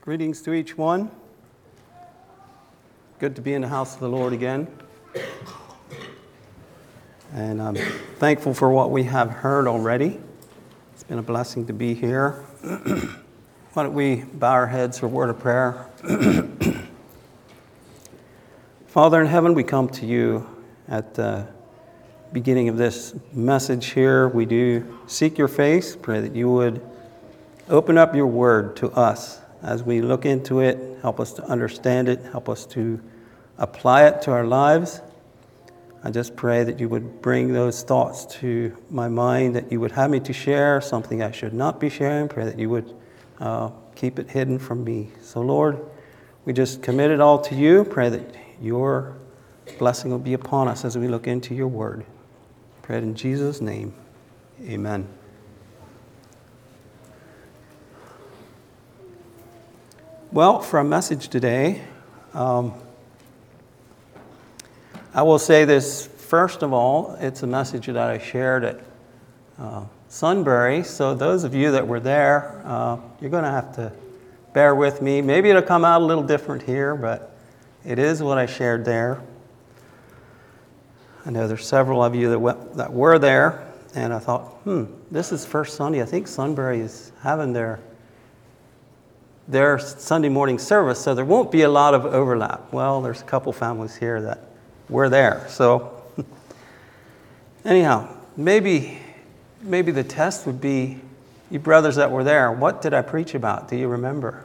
Greetings to each one. Good to be in the house of the Lord again. And I'm thankful for what we have heard already. It's been a blessing to be here. Why don't we bow our heads for a word of prayer? Father in heaven, we come to you at the beginning of this message here. We do seek your face. Pray that you would open up your word to us as we look into it. Help us to understand it. Help us to apply it to our lives. I just pray that you would bring those thoughts to my mind, that you would have me to share something I should not be sharing. Pray that you would keep it hidden from me. So Lord, we just commit it all to you. Pray that your blessing will be upon us as we look into your word. Pray it in Jesus' name. Amen. Well, for a message today, I will say this. First of all, it's a message that I shared at Sunbury. So those of you that were there, you're going to have to bear with me. Maybe it'll come out a little different here, but it is what I shared there. I know there's several of you that were there, and I thought, this is first Sunday. I think Sunbury is having their Sunday morning service, so there won't be a lot of overlap. Well, there's a couple families here that were there. So anyhow, maybe the test would be, you brothers that were there, what did I preach about? Do you remember?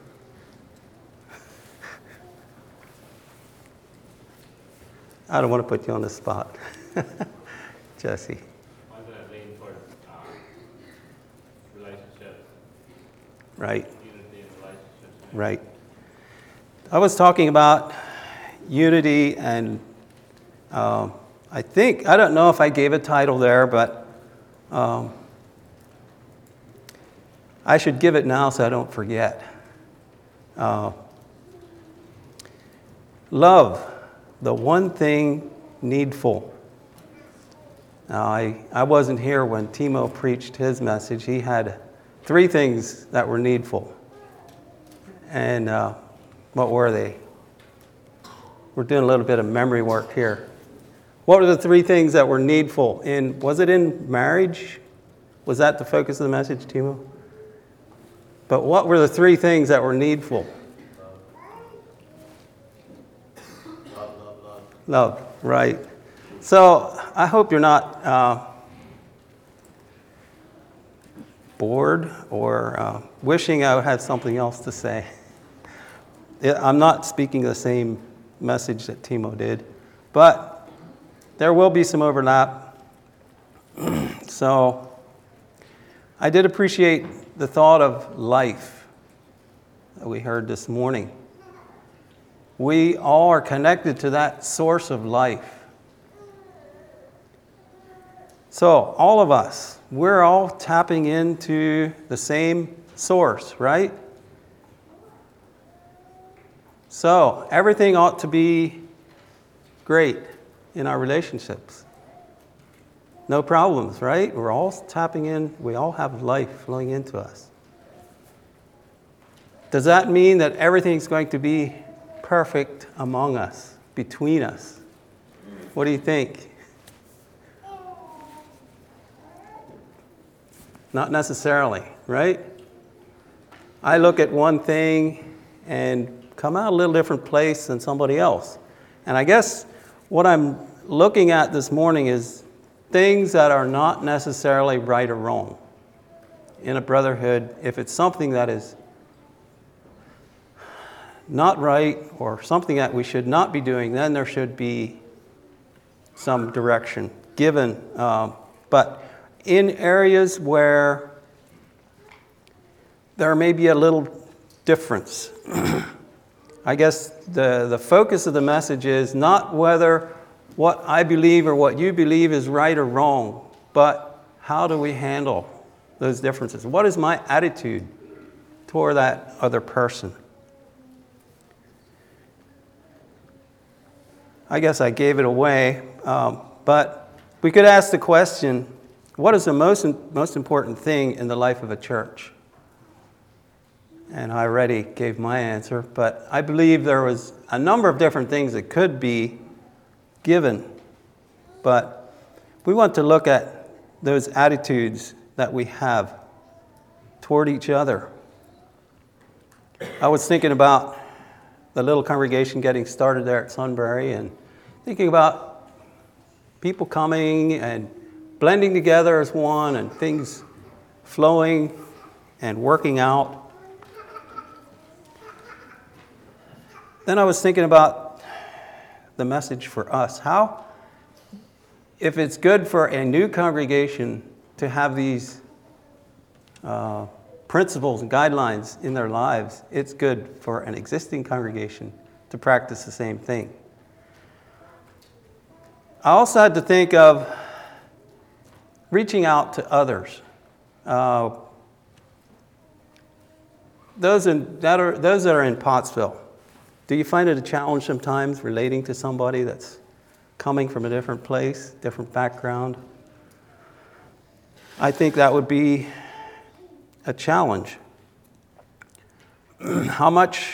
I don't want to put you on the spot. Jesse. Why did I lean toward relationships? Right. Unity and relationships. Right. I was talking about unity, and I don't know if I gave a title there, but I should give it now so I don't forget. Love, the one thing needful. Now, I wasn't here when Timo preached his message. He had 3 things that were needful. And what were they? We're doing a little bit of memory work here. What were the 3 things that were needful? Was it in marriage? Was that the focus of the message, Timo? But what were the 3 things that were needful? Love, right. So I hope you're not bored or wishing I had something else to say. I'm not speaking the same message that Timo did, but there will be some overlap. So I did appreciate the thought of life that we heard this morning. We all are connected to that source of life. So all of us, we're all tapping into the same source, right? So everything ought to be great in our relationships. No problems, right? We're all tapping in. We all have life flowing into us. Does that mean that everything's going to be perfect among us, between us? What do you think? Not necessarily, right? I look at one thing and come out a little different place than somebody else. And I guess what I'm looking at this morning is things that are not necessarily right or wrong in a brotherhood. If it's something that is not right or something that we should not be doing, then there should be some direction given. But in areas where there may be a little difference, I guess the focus of the message is not whether what I believe or what you believe is right or wrong, but how do we handle those differences? What is my attitude toward that other person? I guess I gave it away, but we could ask the question, what is the most important thing in the life of a church? and I already gave my answer, but I believe there was a number of different things that could be given, but we want to look at those attitudes that we have toward each other. I was thinking about the little congregation getting started there at Sunbury and thinking about people coming and blending together as one and things flowing and working out. Then I was thinking about the message for us. How, if it's good for a new congregation to have these principles and guidelines in their lives, it's good for an existing congregation to practice the same thing. I also had to think of reaching out to others. Those that are in Pottsville. Do you find it a challenge sometimes relating to somebody that's coming from a different place, different background? I think that would be a challenge. How much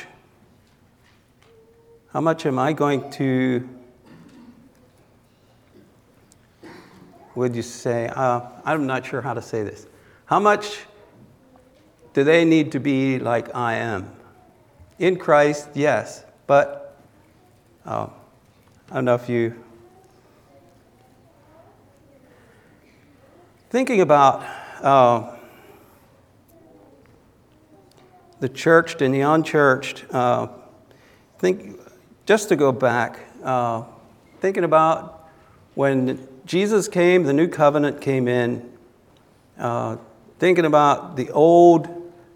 am I going to, would you say, I'm not sure how to say this. How much do they need to be like I am? In Christ, yes, but I don't know if you... Thinking about the churched and the unchurched, just to go back, thinking about when Jesus came, the new covenant came in, thinking about the old.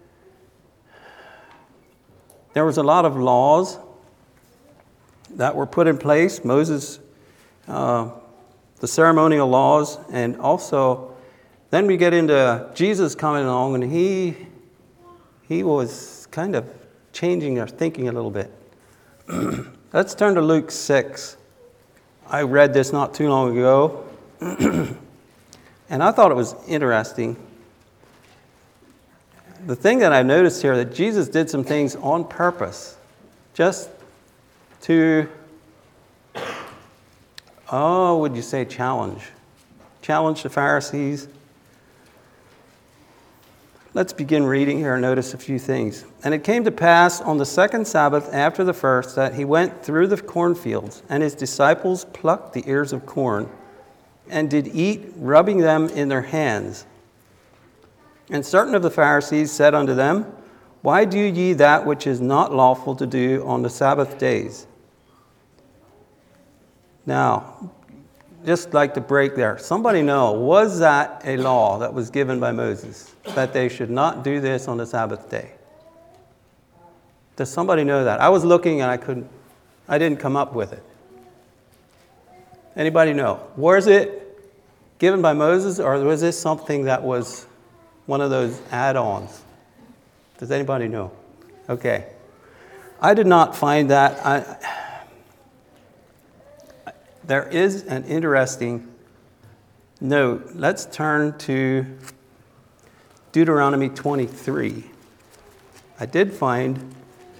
There was a lot of laws that were put in place. Moses, the ceremonial laws, and also then we get into Jesus coming along, and he was kind of changing our thinking a little bit. Let's turn to Luke 6. I read this not too long ago, and I thought it was interesting. The thing that I noticed here, that Jesus did some things on purpose, just to, would you say challenge the Pharisees. Let's begin reading here and notice a few things. And it came to pass on the second Sabbath after the first that he went through the cornfields, and his disciples plucked the ears of corn, and did eat, rubbing them in their hands. And certain of the Pharisees said unto them, Why do ye that which is not lawful to do on the Sabbath days? Now, just like to break there. Somebody know, was that a law that was given by Moses, that they should not do this on the Sabbath day? Does somebody know that? I was looking and I didn't come up with it. Anybody know? Was it given by Moses, or was this something that was one of those add-ons? Does anybody know? Okay. I did not find that. There is an interesting note. Let's turn to Deuteronomy 23. I did find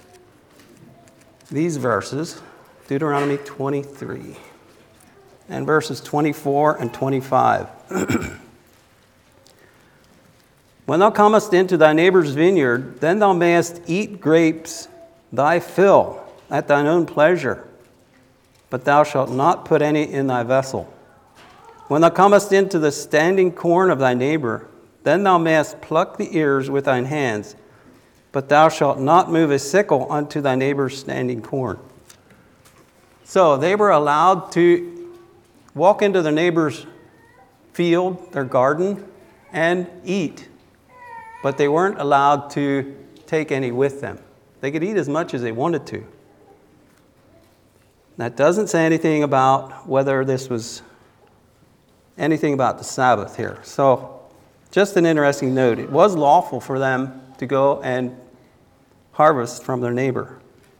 these verses, Deuteronomy 23, and verses 24 and 25. When thou comest into thy neighbor's vineyard, then thou mayest eat grapes thy fill at thine own pleasure, but thou shalt not put any in thy vessel. When thou comest into the standing corn of thy neighbor, then thou mayest pluck the ears with thine hands, but thou shalt not move a sickle unto thy neighbor's standing corn. So they were allowed to walk into their neighbor's field, their garden, and eat, but they weren't allowed to take any with them. They could eat as much as they wanted to. That doesn't say anything about whether this was anything about the Sabbath here. So just an interesting note. It was lawful for them to go and harvest from their neighbor.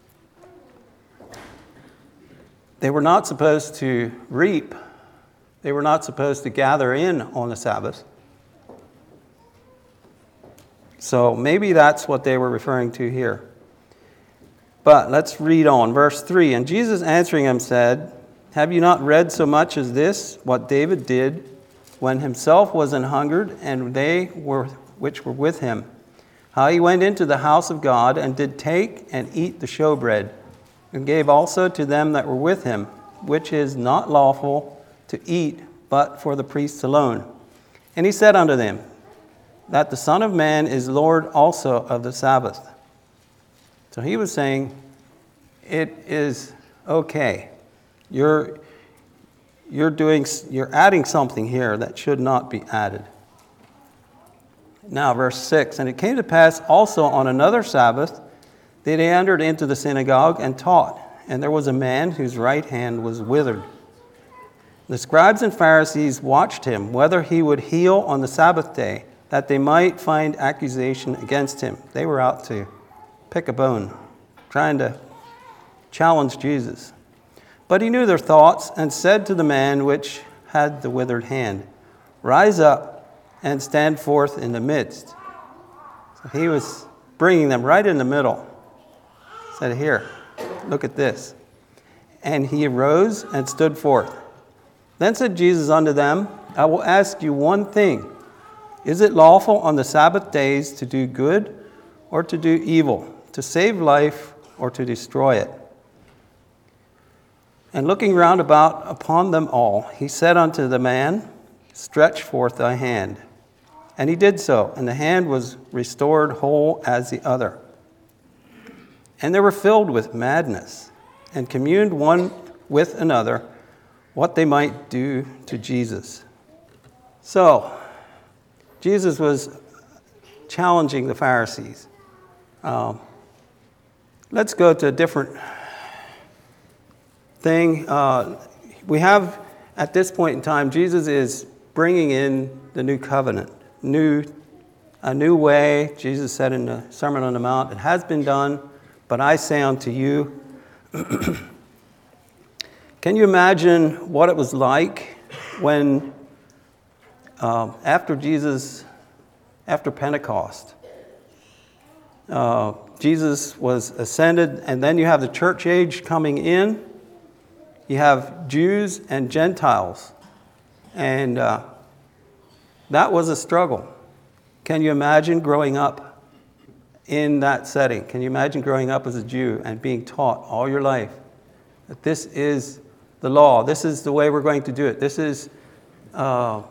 They were not supposed to reap. They were not supposed to gather in on the Sabbath. So maybe that's what they were referring to here. But let's read on. Verse 3, and Jesus answering him said, have you not read so much as this, what David did when himself was an hungered, and they were which were with him? How he went into the house of God, and did take and eat the showbread, and gave also to them that were with him, which is not lawful to eat, but for the priests alone. And he said unto them, that the Son of Man is Lord also of the Sabbath. So he was saying, it is okay. You're adding something here that should not be added. Now, verse 6, and it came to pass also on another Sabbath that he entered into the synagogue and taught, and there was a man whose right hand was withered. The scribes and Pharisees watched him, whether he would heal on the Sabbath day, that they might find accusation against him. They were out to pick a bone, trying to challenge Jesus. But he knew their thoughts, and said to the man which had the withered hand, rise up and stand forth in the midst. So he was bringing them right in the middle. He said, here, look at this. And he arose and stood forth. Then said Jesus unto them, I will ask you one thing. Is it lawful on the Sabbath days to do good or to do evil, to save life or to destroy it? And looking round about upon them all, he said unto the man, stretch forth thy hand. And he did so, and the hand was restored whole as the other. And they were filled with madness, and communed one with another what they might do to Jesus. So, Jesus was challenging the Pharisees. Let's go to a different thing. We have, at this point in time, Jesus is bringing in the new covenant. A new way. Jesus said in the Sermon on the Mount, it has been done, but I say unto you. Can you imagine what it was like when, after Pentecost, Jesus was ascended, and then you have the church age coming in. You have Jews and Gentiles, and that was a struggle. Can you imagine growing up in that setting? Can you imagine growing up as a Jew and being taught all your life that this is the law, this is the way we're going to do it, this is all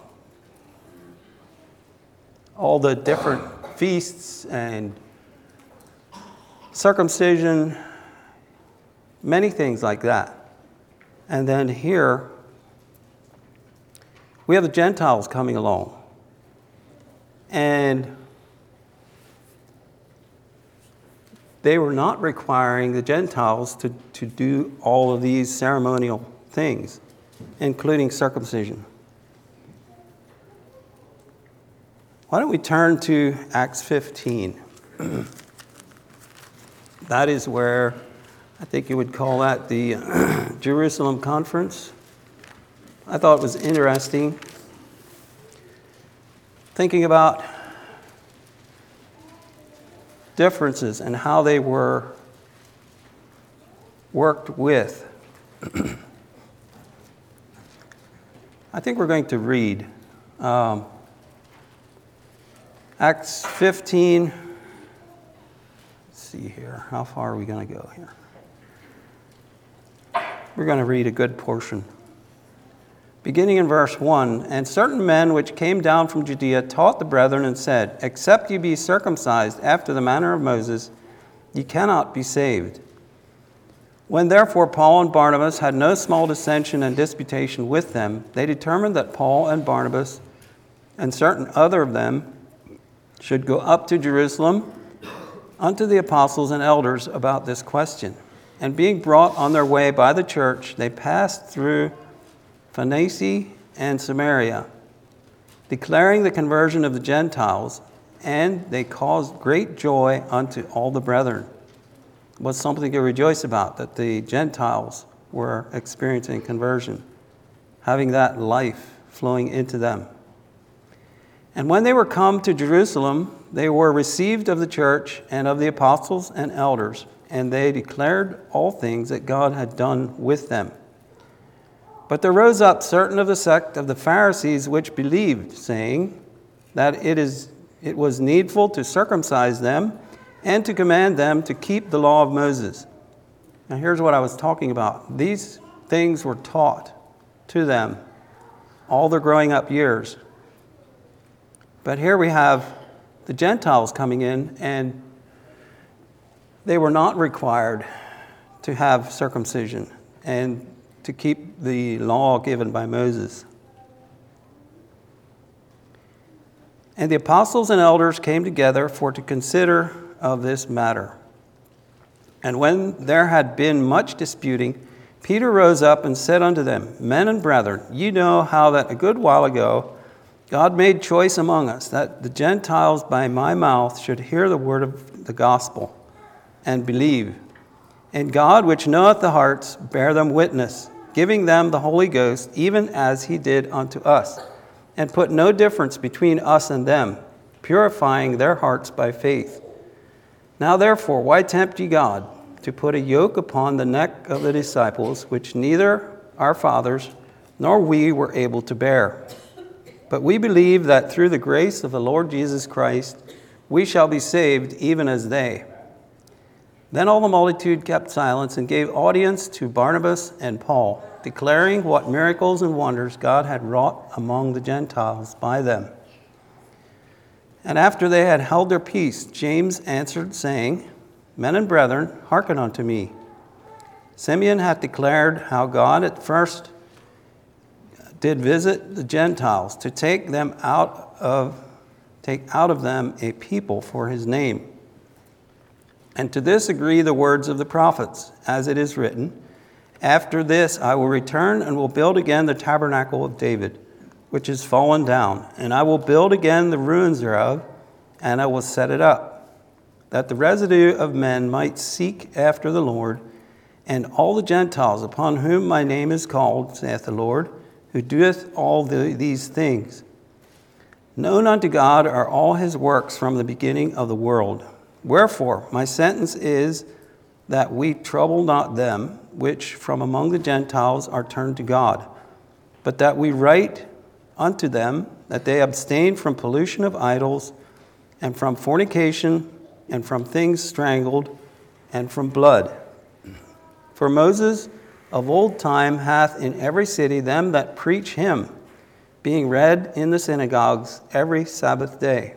the different feasts and circumcision, many things like that. And then here, we have the Gentiles coming along. And they were not requiring the Gentiles to do all of these ceremonial things, including circumcision. Why don't we turn to Acts 15? That is where I think you would call that the Jerusalem Conference. I thought it was interesting thinking about differences and how they were worked with. I think we're going to read Acts 15. Let's see here. How far are we going to go here? We're going to read a good portion. Beginning in verse 1, and certain men which came down from Judea taught the brethren and said, except ye be circumcised after the manner of Moses, ye cannot be saved. When therefore Paul and Barnabas had no small dissension and disputation with them, they determined that Paul and Barnabas and certain other of them should go up to Jerusalem unto the apostles and elders about this question. And being brought on their way by the church, they passed through Phoenicia and Samaria, declaring the conversion of the Gentiles, and they caused great joy unto all the brethren. It was something to rejoice about, that the Gentiles were experiencing conversion, having that life flowing into them. And when they were come to Jerusalem, they were received of the church and of the apostles and elders, and they declared all things that God had done with them. But there rose up certain of the sect of the Pharisees which believed, saying that it was needful to circumcise them and to command them to keep the law of Moses. Now here's what I was talking about. These things were taught to them all their growing up years. But here we have the Gentiles coming in, and they were not required to have circumcision and to keep the law given by Moses. And the apostles and elders came together for to consider of this matter. And when there had been much disputing, Peter rose up and said unto them, Men and brethren, ye know how that a good while ago God made choice among us, that the Gentiles by my mouth should hear the word of the gospel and believe. And God, which knoweth the hearts, bear them witness, giving them the Holy Ghost, even as he did unto us, and put no difference between us and them, purifying their hearts by faith. Now therefore, why tempt ye God to put a yoke upon the neck of the disciples, which neither our fathers nor we were able to bear? But we believe that through the grace of the Lord Jesus Christ, we shall be saved even as they. Then all the multitude kept silence and gave audience to Barnabas and Paul, declaring what miracles and wonders God had wrought among the Gentiles by them. And after they had held their peace, James answered, saying, Men and brethren, hearken unto me. Simeon hath declared how God at first did visit the Gentiles to take out of them a people for his name. And to this agree the words of the prophets, as it is written, After this I will return and will build again the tabernacle of David, which is fallen down, and I will build again the ruins thereof, and I will set it up, that the residue of men might seek after the Lord, and all the Gentiles upon whom my name is called, saith the Lord, who doeth all these things. Known unto God are all his works from the beginning of the world. Wherefore, my sentence is that we trouble not them which from among the Gentiles are turned to God, but that we write unto them that they abstain from pollution of idols, and from fornication, and from things strangled, and from blood. For Moses of old time hath in every city them that preach him, being read in the synagogues every Sabbath day.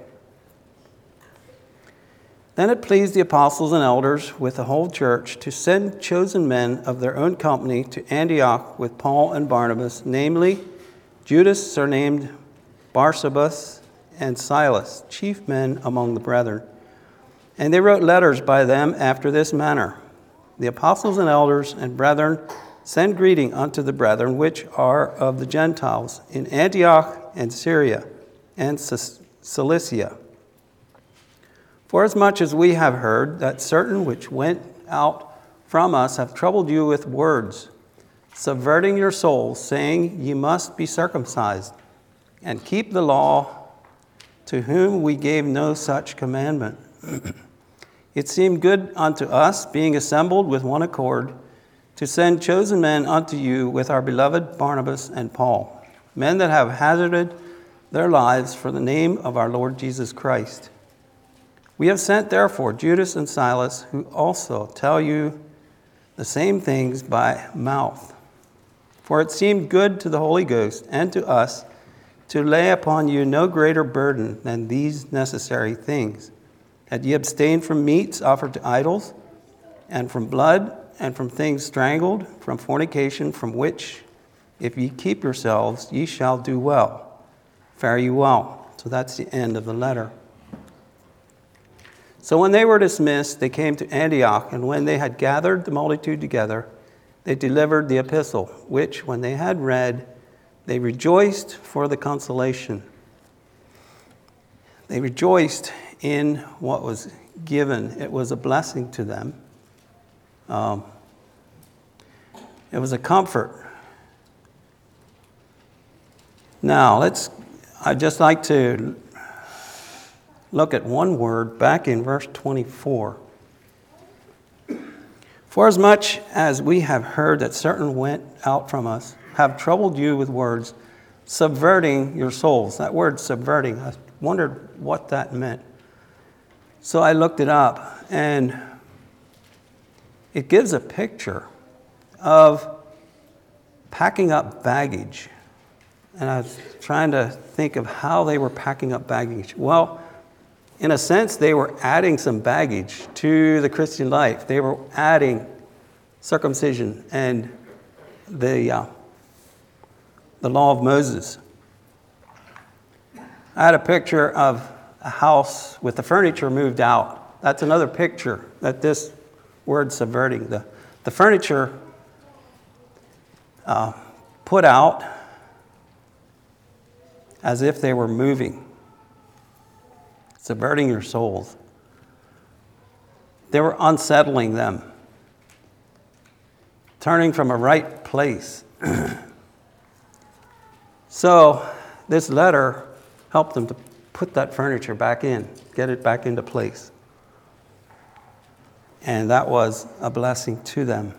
Then it pleased the apostles and elders with the whole church to send chosen men of their own company to Antioch with Paul and Barnabas, namely Judas surnamed Barsabas and Silas, chief men among the brethren. And they wrote letters by them after this manner. The apostles and elders and brethren send greeting unto the brethren which are of the Gentiles in Antioch and Syria and Cilicia. Forasmuch as we have heard that certain which went out from us have troubled you with words, subverting your souls, saying, Ye must be circumcised, and keep the law, to whom we gave no such commandment. It seemed good unto us, being assembled with one accord, to send chosen men unto you with our beloved Barnabas and Paul, men that have hazarded their lives for the name of our Lord Jesus Christ. We have sent therefore Judas and Silas, who also tell you the same things by mouth. For it seemed good to the Holy Ghost and to us to lay upon you no greater burden than these necessary things, that ye abstain from meats offered to idols, and from blood, and from things strangled, from fornication, from which, if ye keep yourselves, ye shall do well. Fare you well. So that's the end of the letter. So when they were dismissed, they came to Antioch, and when they had gathered the multitude together, they delivered the epistle, which, when they had read, they rejoiced for the consolation. They rejoiced in what was given. It was a blessing to them. It was a comfort. Now, I'd just like to look at one word back in verse 24. For as much as we have heard that certain went out from us, have troubled you with words, subverting your souls. That word subverting, I wondered what that meant. So I looked it up, and it gives a picture of packing up baggage. And I was trying to think of how they were packing up baggage. Well, in a sense, they were adding some baggage to the Christian life. They were adding circumcision and the law of Moses. I had a picture of a house with the furniture moved out. That's another picture that this word subverting. The furniture put out as if they were moving. Subverting your souls. They were unsettling them. Turning from a right place. So this letter helped them to put that furniture back in, get it back into place. And that was a blessing to them.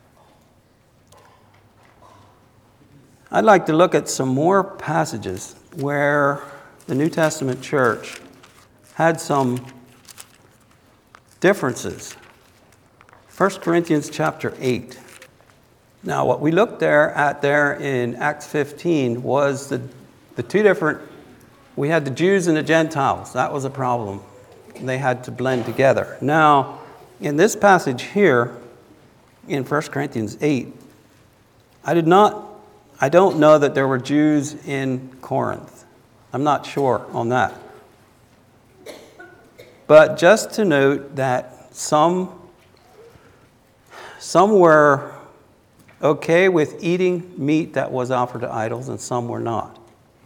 I'd like to look at some more passages where the New Testament church had some differences. 1 Corinthians chapter 8. Now, what we looked at there in Acts 15 was the two different, we had the Jews and the Gentiles. That was a problem. They had to blend together. Now, in this passage here, in 1 Corinthians 8, I don't know that there were Jews in Corinth. I'm not sure on that. But just to note that some were okay with eating meat that was offered to idols, and some were not.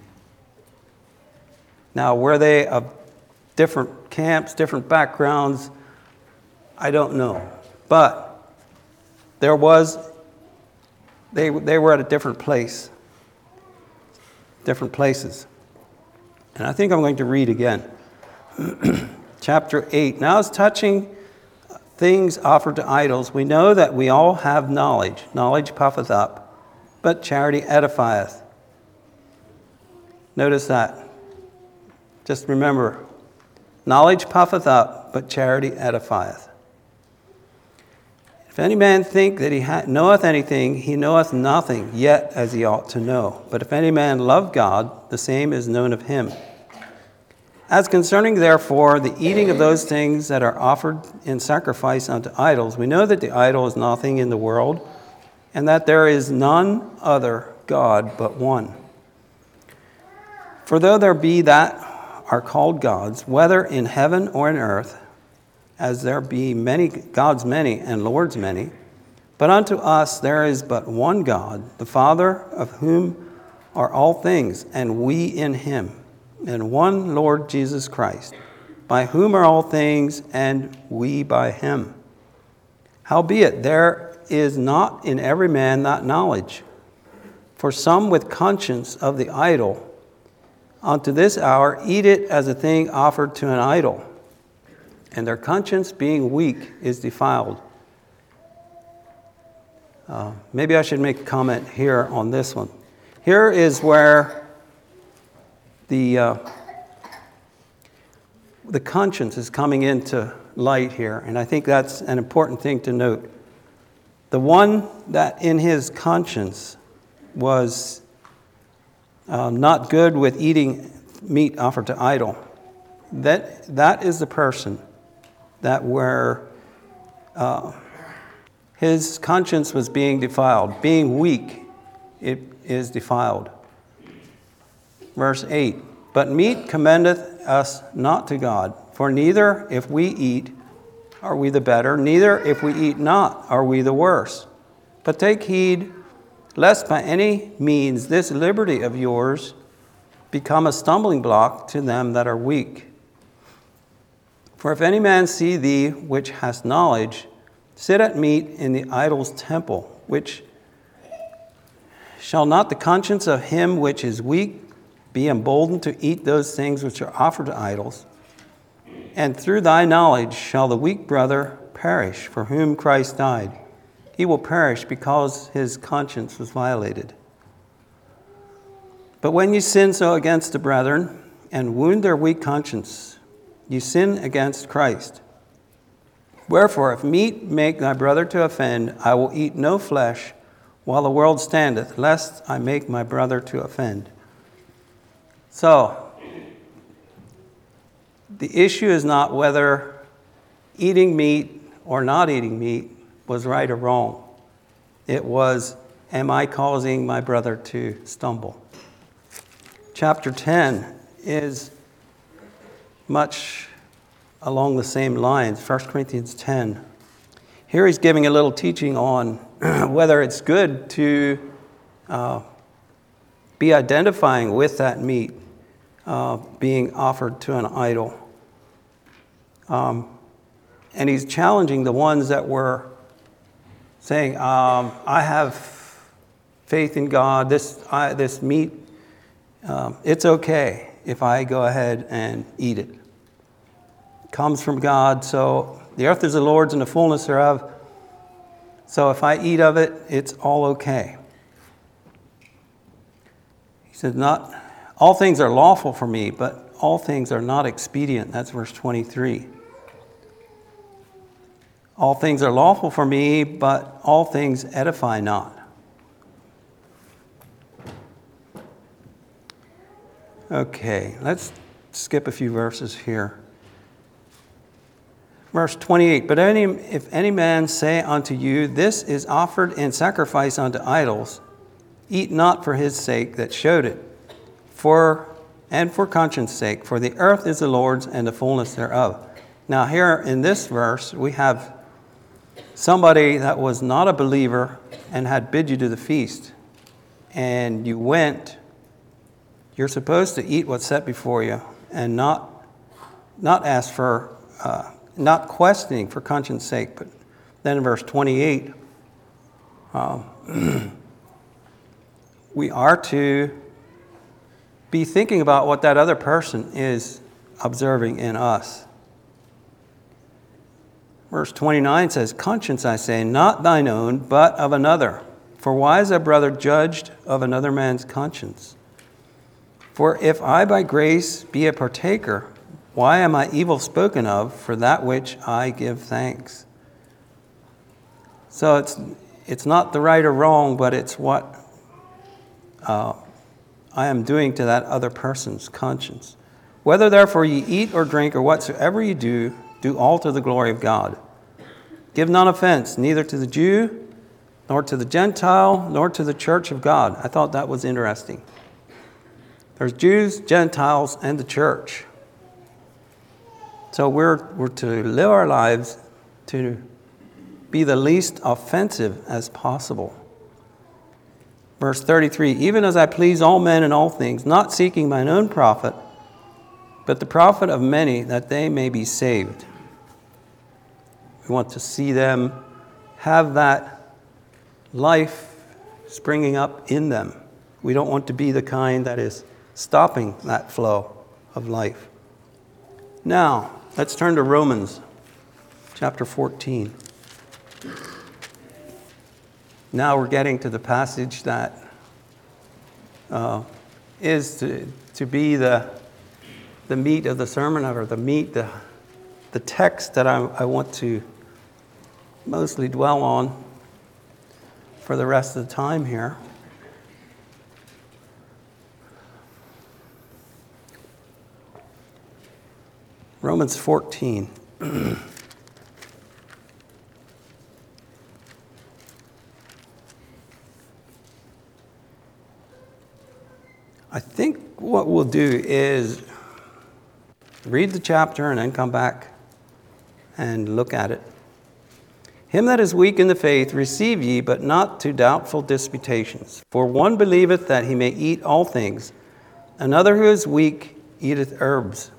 Now, were they of different camps, different backgrounds? I don't know. But they were at a different place, different places. And I think I'm going to read again. Chapter 8. Now, as touching things offered to idols, we know that we all have knowledge. Knowledge puffeth up, but charity edifieth. Notice that. Just remember, knowledge puffeth up, but charity edifieth. If any man think that he knoweth anything, he knoweth nothing yet as he ought to know. But if any man love God, the same is known of him. As concerning, therefore, the eating of those things that are offered in sacrifice unto idols, we know that the idol is nothing in the world, and that there is none other God but one. For though there be that are called gods, whether in heaven or in earth, as there be many gods many and lords many, but unto us there is but one God, the Father, of whom are all things, and we in him, and one Lord Jesus Christ, by whom are all things, and we by him. Howbeit, there is not in every man that knowledge. For some with conscience of the idol, unto this hour eat it as a thing offered to an idol, and their conscience being weak is defiled. Maybe I should make a comment here on this one. Here is where the conscience is coming into light here, and I think that's an important thing to note. The one that in his conscience was not good with eating meat offered to idol, that is the person that where his conscience was being defiled. Being weak, it is defiled. Verse 8, but meat commendeth us not to God, for neither if we eat are we the better, neither if we eat not are we the worse. But take heed, lest by any means this liberty of yours become a stumbling block to them that are weak. For if any man see thee, which hast knowledge, sit at meat in the idol's temple, which shall not the conscience of him which is weak be emboldened to eat those things which are offered to idols, And through thy knowledge shall the weak brother perish, for whom Christ died. He will perish because his conscience was violated. But when you sin so against the brethren, and wound their weak conscience, you sin against Christ. Wherefore, if meat make thy brother to offend, I will eat no flesh while the world standeth, lest I make my brother to offend. So, the issue is not whether eating meat or not eating meat was right or wrong. It was, am I causing my brother to stumble? Chapter 10 is much along the same lines, 1 Corinthians 10. Here he's giving a little teaching on whether it's good to be identifying with that meat being offered to an idol. And he's challenging the ones that were saying, I have faith in God, this meat, it's okay if I go ahead and eat it. It comes from God, so the earth is the Lord's and the fullness thereof. So if I eat of it, it's all okay. He said, not all things are lawful for me, but all things are not expedient. That's verse 23. All things are lawful for me, but all things edify not. Okay, let's skip a few verses here. Verse 28, but if any man say unto you, this is offered in sacrifice unto idols, eat not for his sake that showed it, and for conscience sake, for the earth is the Lord's and the fullness thereof. Now here in this verse, we have somebody that was not a believer and had bid you to the feast, and you went. You're supposed to eat what's set before you and not ask for, not questioning for conscience sake. But then in verse 28, we are to be thinking about what that other person is observing in us. Verse 29 says, conscience, I say, not thine own, but of another. For why is a brother judged of another man's conscience? For if I by grace be a partaker, why am I evil spoken of for that which I give thanks? So it's not the right or wrong, but it's what I am doing to that other person's conscience. Whether therefore ye eat or drink or whatsoever ye do, do all to the glory of God. Give none offense, neither to the Jew, nor to the Gentile, nor to the church of God. I thought that was interesting. There's Jews, Gentiles, and the church. So we're to live our lives to be the least offensive as possible. Verse 33, even as I please all men in all things, not seeking mine own profit, but the profit of many, that they may be saved. We want to see them have that life springing up in them. We don't want to be the kind that is stopping that flow of life. Now, let's turn to Romans chapter 14. Now we're getting to the passage that is to be the meat of the sermon, or the text that I want to mostly dwell on for the rest of the time here. Romans 14. I think what we'll do is read the chapter and then come back and look at it. Him that is weak in the faith receive ye, but not to doubtful disputations. For one believeth that he may eat all things, another who is weak eateth herbs.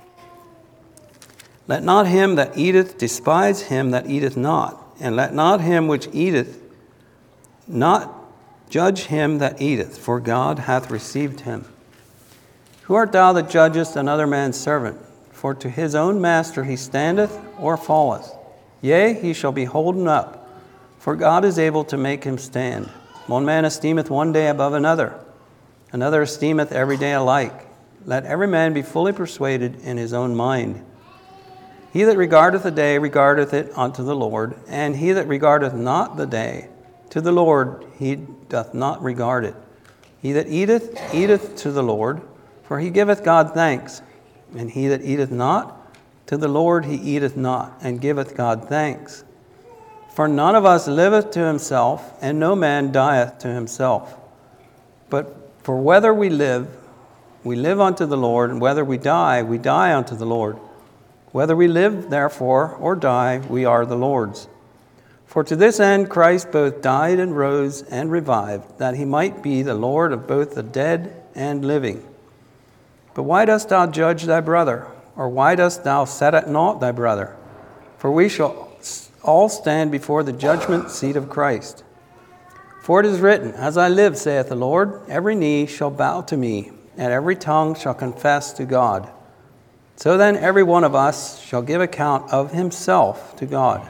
Let not him that eateth despise him that eateth not, and let not him which eateth not judge him that eateth, for God hath received him. Who art thou that judgest another man's servant? for to his own master he standeth or falleth. Yea, he shall be holden up, for God is able to make him stand. One man esteemeth one day above another, another esteemeth every day alike. Let every man be fully persuaded in his own mind. He that regardeth the day regardeth it unto the Lord, and he that regardeth not the day to the Lord he doth not regard it. He that eateth, eateth to the Lord, for he giveth God thanks. And he that eateth not, to the Lord he eateth not, and giveth God thanks. For none of us liveth to himself, and no man dieth to himself. But for whether we live unto the Lord, and whether we die unto the Lord. Whether we live, therefore, or die, we are the Lord's. For to this end Christ both died and rose and revived, that he might be the Lord of both the dead and living. But why dost thou judge thy brother? Or why dost thou set at naught thy brother? For we shall all stand before the judgment seat of Christ. For it is written, As I live, saith the Lord, every knee shall bow to me, and every tongue shall confess to God. So then every one of us shall give account of himself to God.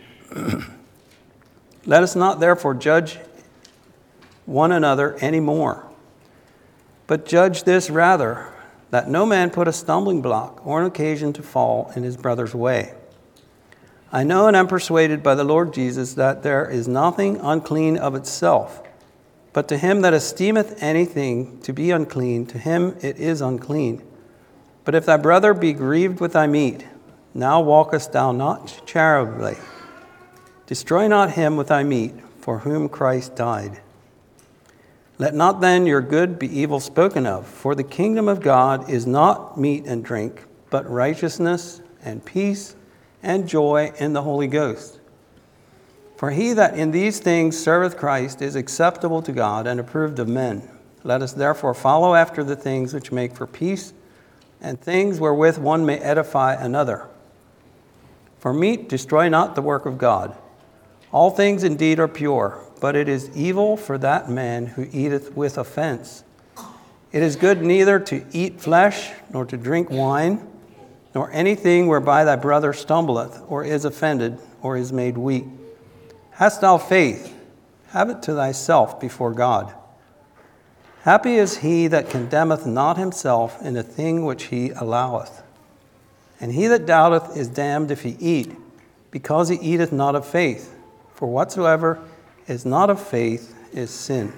Let us not therefore judge one another any more, but judge this rather, that no man put a stumbling block or an occasion to fall in his brother's way. I know and am persuaded by the Lord Jesus that there is nothing unclean of itself, but to him that esteemeth anything to be unclean, to him it is unclean. But if thy brother be grieved with thy meat, now walkest thou not charitably. Destroy not him with thy meat, for whom Christ died. Let not then your good be evil spoken of, for the kingdom of God is not meat and drink, but righteousness and peace and joy in the Holy Ghost. For he that in these things serveth Christ is acceptable to God and approved of men. Let us therefore follow after the things which make for peace, and things wherewith one may edify another. For meat destroy not the work of God. All things indeed are pure, but it is evil for that man who eateth with offense. It is good neither to eat flesh, nor to drink wine, nor anything whereby thy brother stumbleth, or is offended, or is made weak. Hast thou faith? Have it to thyself before God. Happy is he that condemneth not himself in a thing which he alloweth. And he that doubteth is damned if he eat, because he eateth not of faith. For whatsoever is not of faith is sin.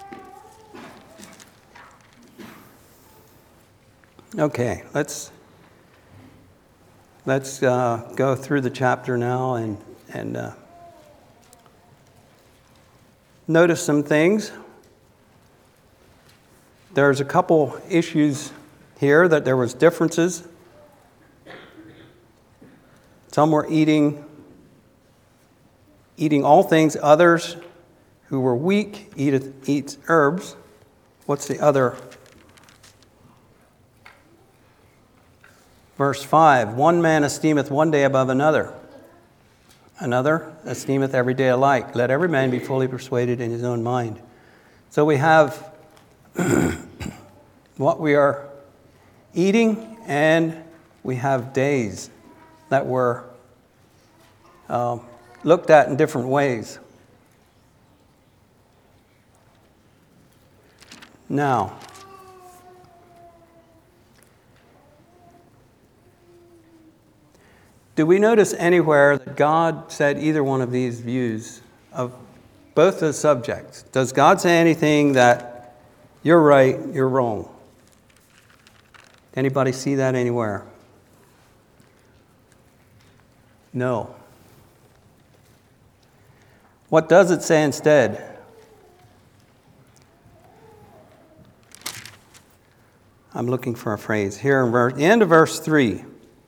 Okay, let's go through the chapter now and notice some things. There's a couple issues here that there was differences. Some were eating all things. Others who were weak eats herbs. What's the other? Verse 5, one man esteemeth one day above another. Another esteemeth every day alike. Let every man be fully persuaded in his own mind. So we have what we are eating, and we have days that were looked at in different ways. Now, do we notice anywhere that God said either one of these views of both the subjects? Does God say anything that you're right, you're wrong? Anybody see that anywhere? No. What does it say instead? I'm looking for a phrase here in the end of verse 3.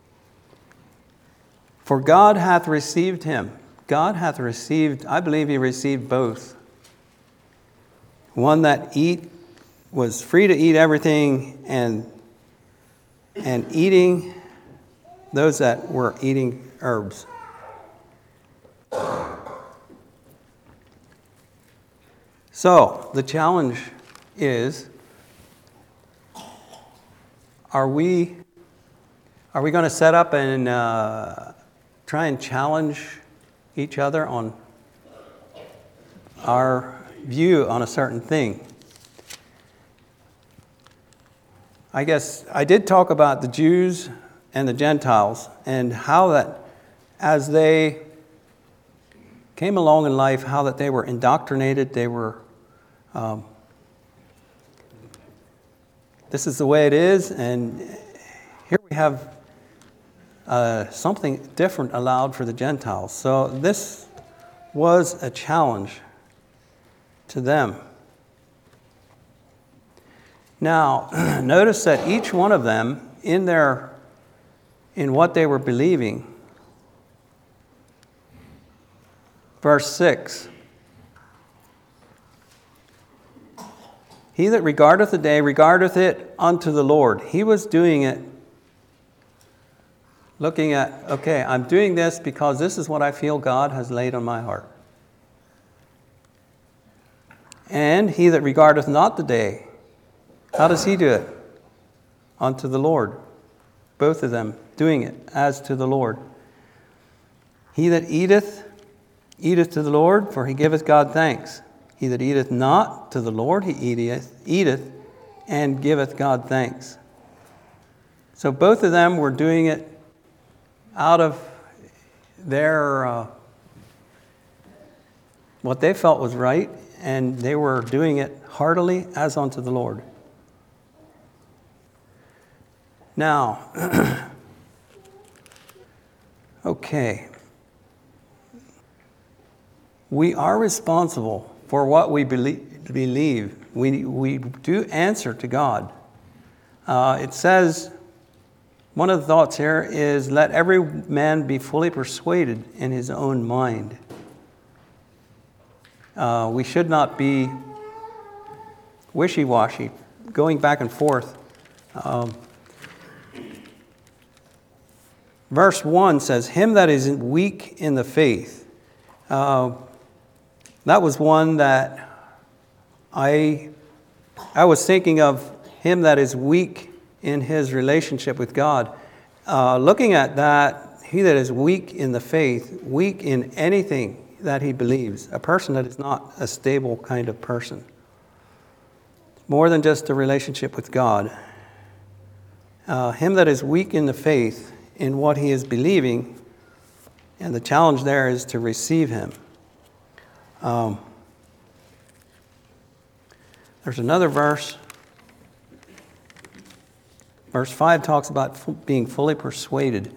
For God hath received him. God hath received, I believe he received both. One that was free to eat everything, and eating those that were eating herbs. So the challenge is, are we Are we going to set up and try and challenge each other on our view on a certain thing? I guess I did talk about the Jews and the Gentiles and how that as they came along in life, how that they were indoctrinated, they were, this is the way it is, and here we have something different allowed for the Gentiles. So this was a challenge to them. Now, notice that each one of them, in what they were believing, verse 6, he that regardeth the day regardeth it unto the Lord. He was doing it, looking at, okay, I'm doing this because this is what I feel God has laid on my heart. And he that regardeth not the day, how does he do it? Unto the Lord. Both of them doing it as to the Lord. He that eateth, eateth to the Lord, for he giveth God thanks. He that eateth not to the Lord, he eateth and giveth God thanks. So both of them were doing it out of their what they felt was right, and they were doing it heartily as unto the Lord. Now, okay. We are responsible for what we believe. We do answer to God. It says, one of the thoughts here is, let every man be fully persuaded in his own mind. We should not be wishy-washy, going back and forth. Verse 1 says, him that is weak in the faith. That was one that I was thinking of, him that is weak in his relationship with God. Looking at that, he that is weak in the faith, weak in anything that he believes, a person that is not a stable kind of person. More than just a relationship with God. Him that is weak in the faith, in what he is believing, and the challenge there is to receive him. There's another verse. Verse 5 talks about being fully persuaded.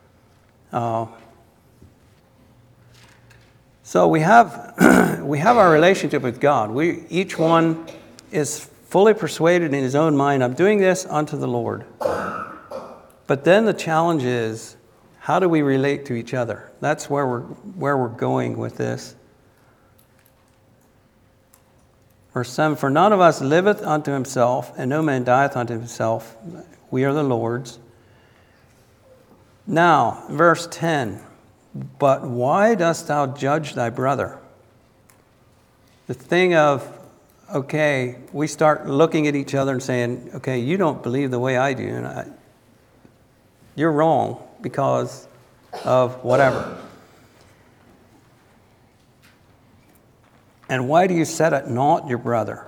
So we have our relationship with God. Each one is fully persuaded in his own mind, I'm doing this unto the Lord. But then the challenge is, how do we relate to each other? That's where we're going with this. Verse 7, for none of us liveth unto himself, and no man dieth unto himself. We are the Lord's. Now, verse 10, but why dost thou judge thy brother? The thing of, okay, we start looking at each other and saying, okay, you don't believe the way I do, and you're wrong because of whatever. And why do you set at naught your brother?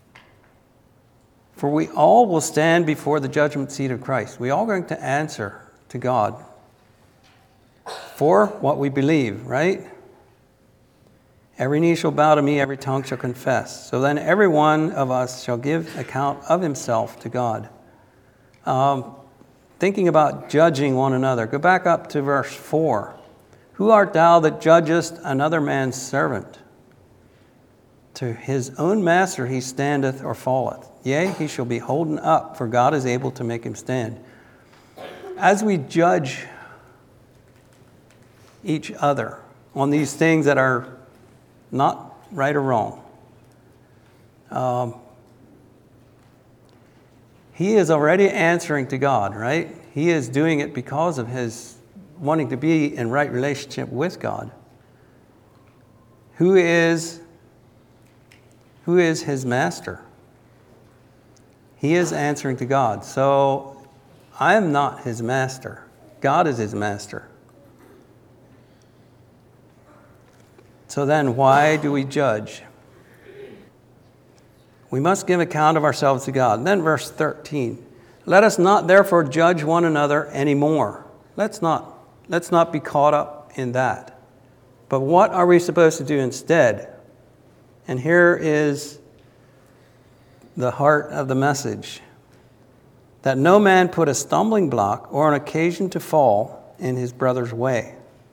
For we all will stand before the judgment seat of Christ. We all going to answer to God for what we believe, right? Every knee shall bow to me, every tongue shall confess. So then every one of us shall give account of himself to God. Thinking about judging one another. Go back up to verse 4. Who art thou that judgest another man's servant? To his own master he standeth or falleth. Yea, he shall be holden up, for God is able to make him stand. As we judge each other on these things that are not right or wrong, he is already answering to God, right? He is doing it because of his wanting to be in right relationship with God. Who is his master? He is answering to God. So I am not his master. God is his master. So then, why do we judge? We must give account of ourselves to God. And then verse 13. Let us not therefore judge one another anymore. Let's not be caught up in that. But what are we supposed to do instead? And here is the heart of the message. That no man put a stumbling block or an occasion to fall in his brother's way.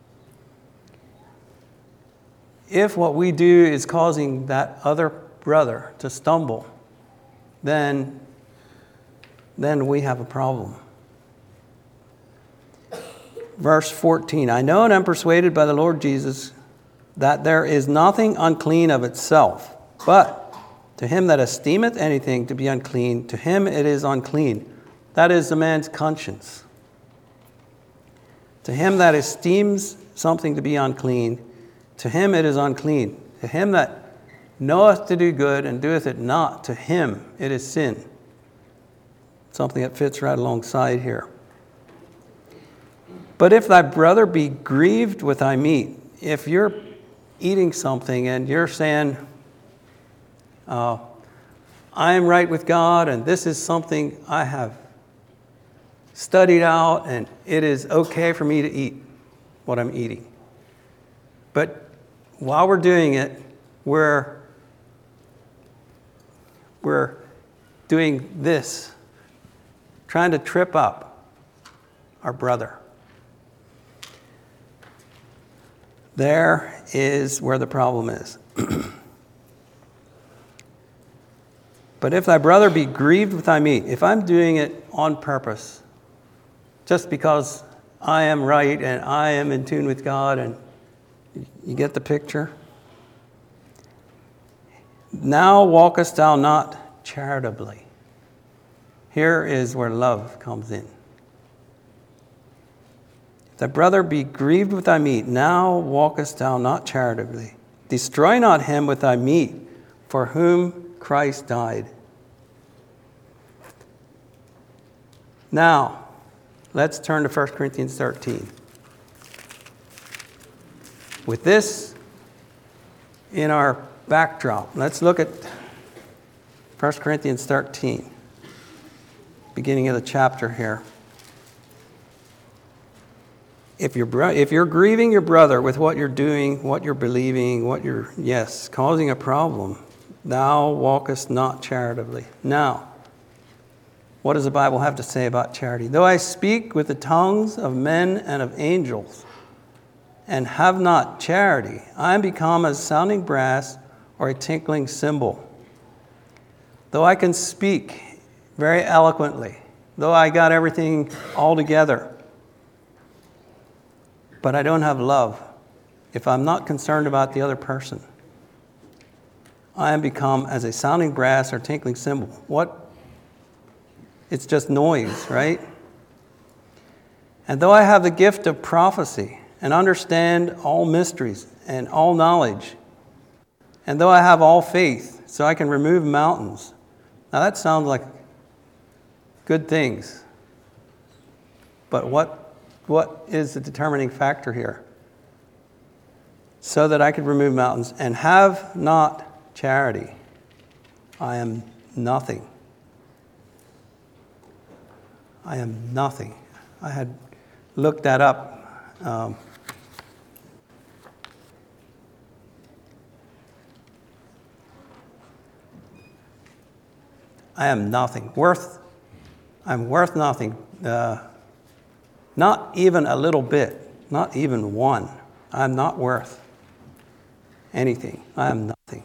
If what we do is causing that other brother to stumble, then we have a problem. Verse 14, I know and am persuaded by the Lord Jesus that there is nothing unclean of itself, but to him that esteemeth anything to be unclean, to him it is unclean. That is the man's conscience. To him that esteems something to be unclean, to him it is unclean. To him that knoweth to do good and doeth it not, to him it is sin. Something that fits right alongside here. But if thy brother be grieved with thy meat, if you're eating something and you're saying, I am right with God and this is something I have studied out and it is okay for me to eat what I'm eating. But while we're doing it, we're doing this, trying to trip up our brother. There is where the problem is. But if thy brother be grieved with thy meat, if I'm doing it on purpose, just because I am right and I am in tune with God, and you get the picture? Now walkest thou not charitably. Here is where love comes in. If thy brother be grieved with thy meat, now walkest thou not charitably. Destroy not him with thy meat, for whom Christ died. Now, let's turn to 1 Corinthians 13. With this in our backdrop, let's look at 1 Corinthians 13, beginning of the chapter here. If you're grieving your brother with what you're doing, what you're believing, causing a problem, thou walkest not charitably. Now, what does the Bible have to say about charity? Though I speak with the tongues of men and of angels, and have not charity, I am become as sounding brass or a tinkling cymbal. Though I can speak very eloquently, though I got everything all together, but I don't have love, if I'm not concerned about the other person, I am become as a sounding brass or tinkling cymbal. What? It's just noise, right? And though I have the gift of prophecy and understand all mysteries and all knowledge, and though I have all faith so I can remove mountains. Now that sounds like good things. But what is the determining factor here? So that I could remove mountains and have not charity, I am nothing. I am nothing. I had looked that up. I am nothing. I'm worth nothing. Not even a little bit. Not even one. I'm not worth anything. I am nothing.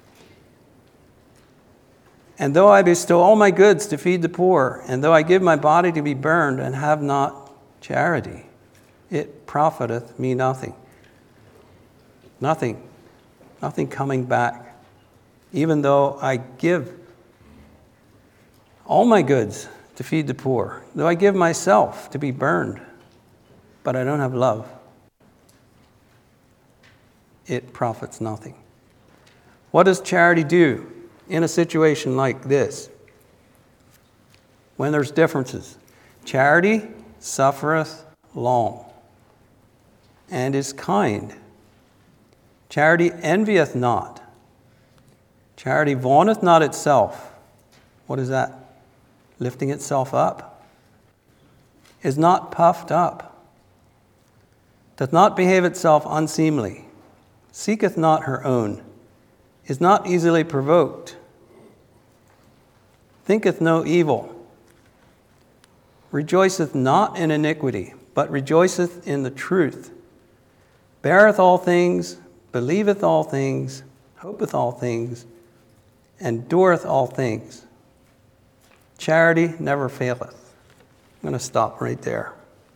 And though I bestow all my goods to feed the poor, and though I give my body to be burned and have not charity, it profiteth me nothing. Nothing. Nothing coming back. Even though I give all my goods to feed the poor, though I give myself to be burned, but I don't have love, it profits nothing. What does charity do in a situation like this? When there's differences. Charity suffereth long, and is kind. Charity envieth not. Charity vaunteth not itself. What is that? Lifting itself up. Is not puffed up. Doth not behave itself unseemly. Seeketh not her own. Is not easily provoked. Thinketh no evil. Rejoiceth not in iniquity, but rejoiceth in the truth. Beareth all things, believeth all things, hopeth all things, endureth all things. Charity never faileth. I'm going to stop right there.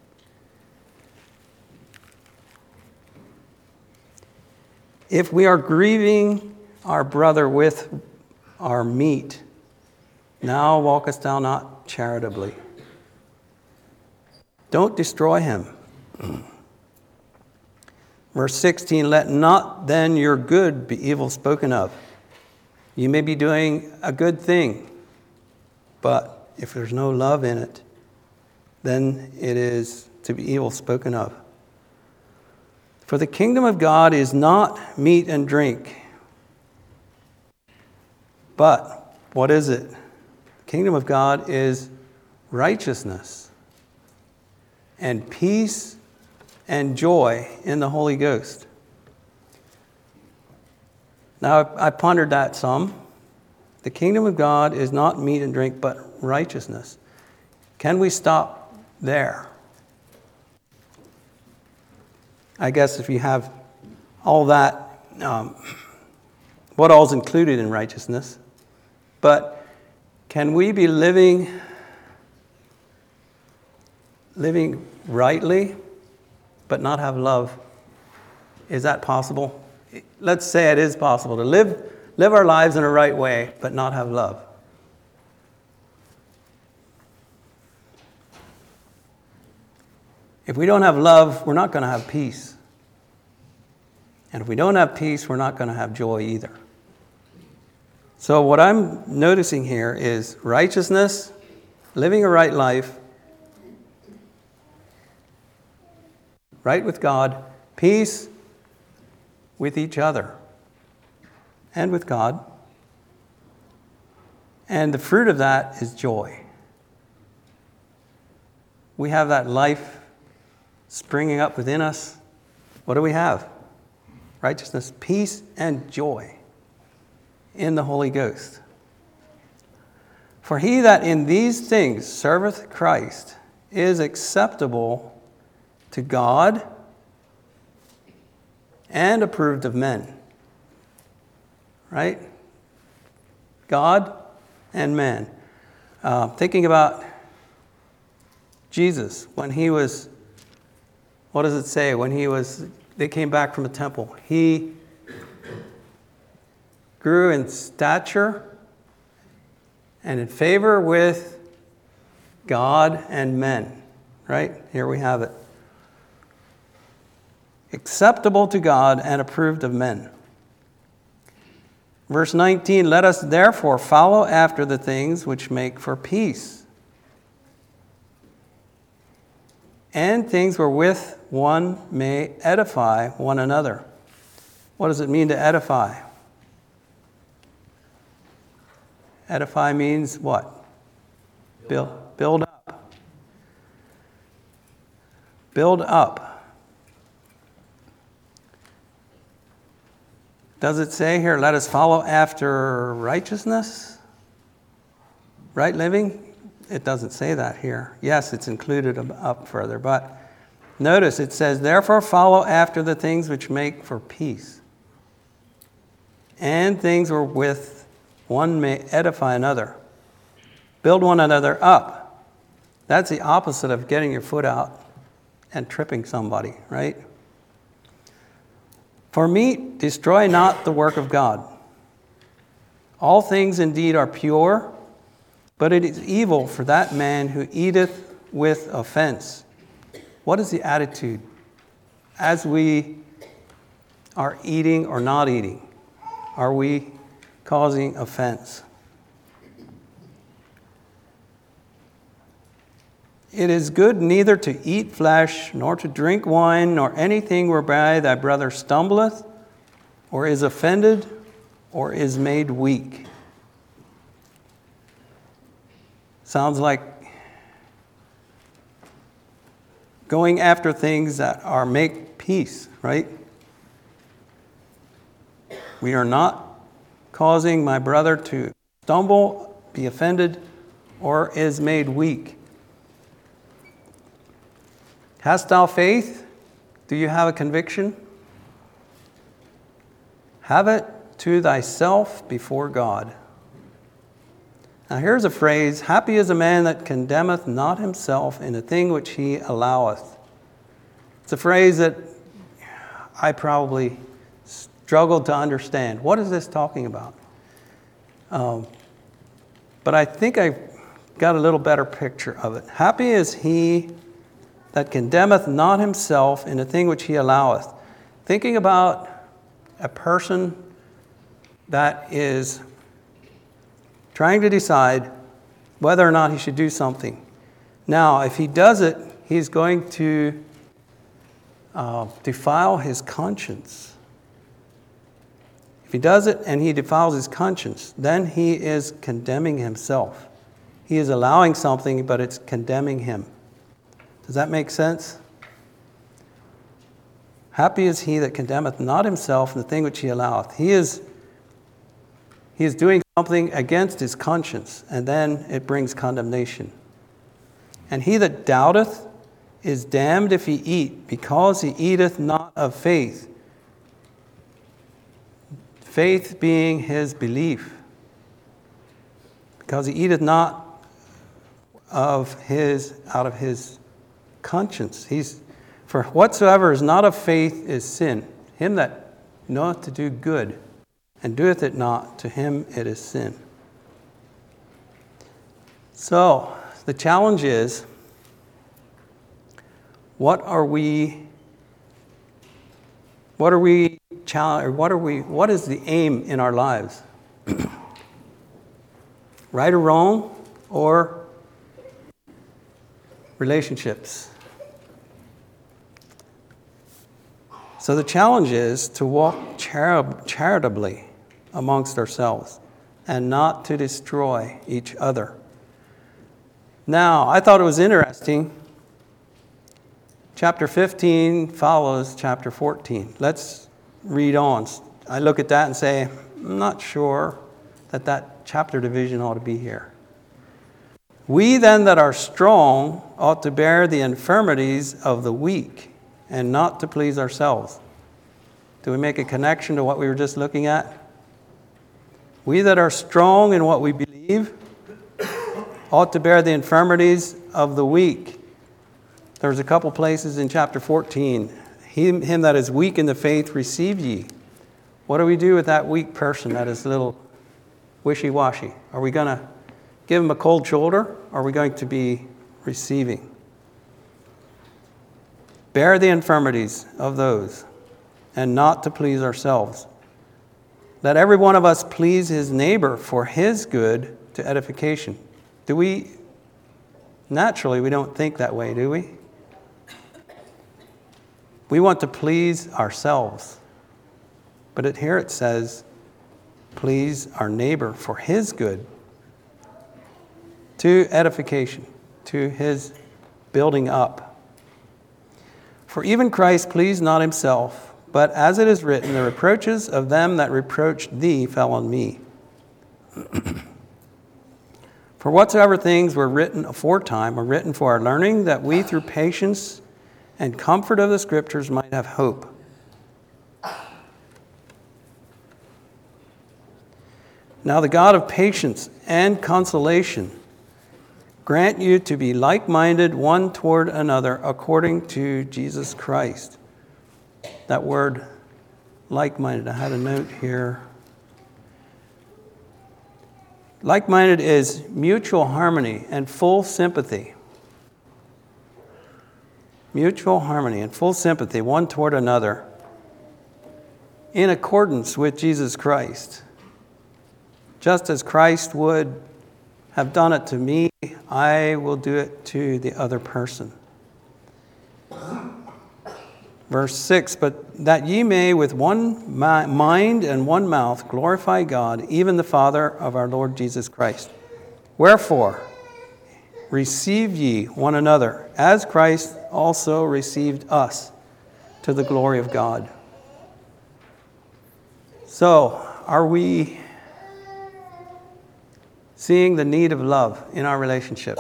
If we are grieving our brother with our meat, now walkest thou not charitably. Don't destroy him. Verse 16, let not then your good be evil spoken of. You may be doing a good thing, but if there's no love in it, then it is to be evil spoken of. For the kingdom of God is not meat and drink. But what is it? The kingdom of God is righteousness and peace and joy in the Holy Ghost. Now, I pondered that some. The kingdom of God is not meat and drink, but righteousness. Can we stop there? I guess if you have all that, what all's included in righteousness. But can we be living rightly, but not have love? Is that possible? Let's say it is possible to live our lives in a right way, but not have love. If we don't have love, we're not going to have peace. And if we don't have peace, we're not going to have joy either. So what I'm noticing here is righteousness, living a right life, right with God, peace with each other and with God. And the fruit of that is joy. We have that life springing up within us. What do we have? Righteousness, peace, and joy in the Holy Ghost. For he that in these things serveth Christ is acceptable to God and approved of men. Right? God and man. Thinking about Jesus, when he was, what does it say? They came back from the temple. He grew in stature and in favor with God and men. Right? Here we have it. Acceptable to God and approved of men. Verse 19, let us therefore follow after the things which make for peace, and things wherewith one may edify one another. What does it mean to edify? Edify means what? Build up. Build up. Does it say here, let us follow after righteousness? Right living? It doesn't say that here. Yes, it's included up further, but notice it says, therefore follow after the things which make for peace, and things wherewith one may edify another. Build one another up. That's the opposite of getting your foot out and tripping somebody, right? For meat, destroy not the work of God. All things indeed are pure, but it is evil for that man who eateth with offense. What is the attitude as we are eating or not eating? Are we causing offense? It is good neither to eat flesh, nor to drink wine, nor anything whereby thy brother stumbleth, or is offended, or is made weak. Sounds like going after things that are make peace, right? We are not causing my brother to stumble, be offended, or is made weak. Hast thou faith? Do you have a conviction? Have it to thyself before God. Now here's a phrase, happy is a man that condemneth not himself in a thing which he alloweth. It's a phrase that I probably struggled to understand. What is this talking about? But I think I got a little better picture of it. Happy is he that condemneth not himself in a thing which he alloweth. Thinking about a person that is trying to decide whether or not he should do something. Now, if he does it, he's going to defile his conscience. If he does it and he defiles his conscience, then he is condemning himself. He is allowing something, but it's condemning him. Does that make sense? Happy is he that condemneth not himself in the thing which he alloweth. He is doing something against his conscience, and then it brings condemnation. And he that doubteth is damned if he eat, because he eateth not of faith. Faith being his belief. Because he eateth not out of his conscience. For whatsoever is not of faith is sin. Him that knoweth to do good, and doeth it not, to him it is sin. So, the challenge is, what is the aim in our lives? Right or wrong, or relationships? So the challenge is to walk charitably amongst ourselves and not to destroy each other. Now, I thought it was interesting. Chapter 15 follows chapter 14. Let's read on. I look at that and say, I'm not sure that chapter division ought to be here. We then that are strong ought to bear the infirmities of the weak and not to please ourselves. Do we make a connection to what we were just looking at? We that are strong in what we believe ought to bear the infirmities of the weak. There's a couple places in chapter 14. Him that is weak in the faith, receive ye. What do we do with that weak person that is a little wishy-washy? Are we going to give him a cold shoulder, or are we going to be receiving? Bear the infirmities of those, and not to please ourselves. Let every one of us please his neighbor for his good to edification. Naturally, we don't think that way, do we? We want to please ourselves. But here it says, please our neighbor for his good to edification, to his building up. For even Christ pleased not himself, but as it is written, the reproaches of them that reproached thee fell on me. For whatsoever things were written aforetime were written for our learning, that we through patience and comfort of the Scriptures might have hope. Now the God of patience and consolation grant you to be like-minded one toward another according to Jesus Christ. That word, like-minded, I had a note here. Like-minded is mutual harmony and full sympathy. Mutual harmony and full sympathy one toward another in accordance with Jesus Christ. Just as Christ would have done it to me, I will do it to the other person. Verse 6, but that ye may with one mind and one mouth glorify God, even the Father of our Lord Jesus Christ. Wherefore, receive ye one another, as Christ also received us, to the glory of God. So, are we seeing the need of love in our relationships?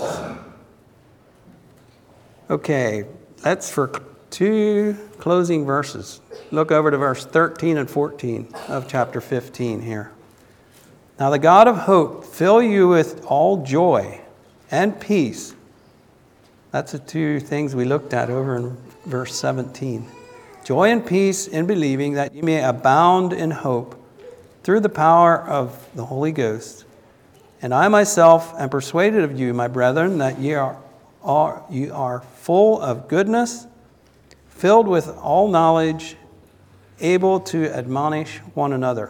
Okay, that's for 2 closing verses. Look over to verse 13 and 14 of chapter 15 here. Now the God of hope fill you with all joy and peace. That's the 2 things we looked at over in verse 17. Joy and peace in believing, that you may abound in hope through the power of the Holy Ghost. And I myself am persuaded of you, my brethren, that ye are full of goodness, filled with all knowledge, able to admonish one another.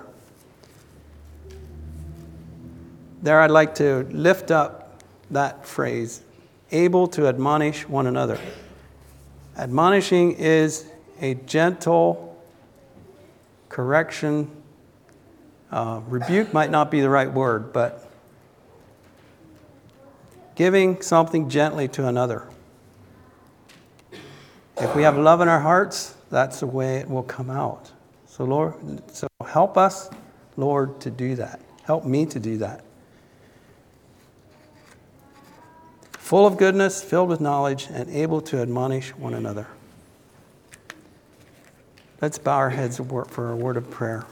There I'd like to lift up that phrase, able to admonish one another. Admonishing is a gentle correction. Rebuke might not be the right word, but giving something gently to another. If we have love in our hearts, that's the way it will come out. So Lord, help us, Lord, to do that. Help me to do that. Full of goodness, filled with knowledge, and able to admonish one another. Let's bow our heads for a word of prayer.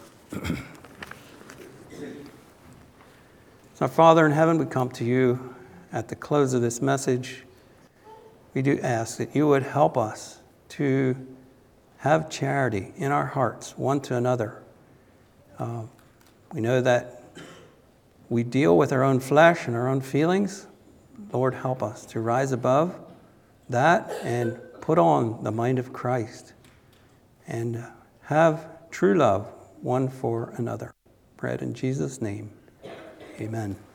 So, Father in heaven, we come to you at the close of this message. We do ask that you would help us to have charity in our hearts, one to another. We know that we deal with our own flesh and our own feelings. Lord, help us to rise above that and put on the mind of Christ and have true love one for another. Pray in Jesus' name. Amen.